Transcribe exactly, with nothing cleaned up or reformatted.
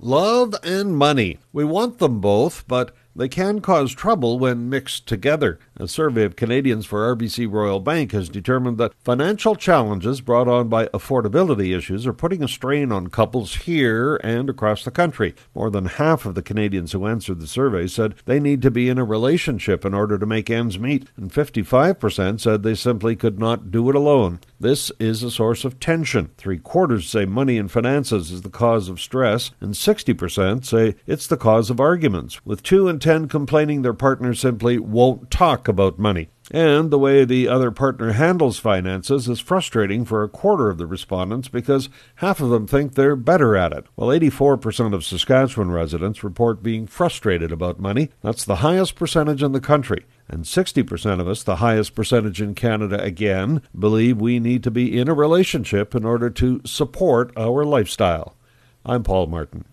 Love and money. We want them both, but they can cause trouble when mixed together. A survey of Canadians for R B C Royal Bank has determined that financial challenges brought on by affordability issues are putting a strain on couples here and across the country. More than half of the Canadians who answered the survey said they need to be in a relationship in order to make ends meet, and fifty-five percent said they simply could not do it alone. This is a source of tension. Three quarters say money and finances is the cause of stress, and sixty percent say it's the cause of arguments, with two in ten complaining their partner simply won't talk about money. And the way the other partner handles finances is frustrating for a quarter of the respondents because half of them think they're better at it. While eighty-four percent of Saskatchewan residents report being frustrated about money, that's the highest percentage in the country. And sixty percent of us, the highest percentage in Canada again, believe we need to be in a relationship in order to support our lifestyle. I'm Paul Martin.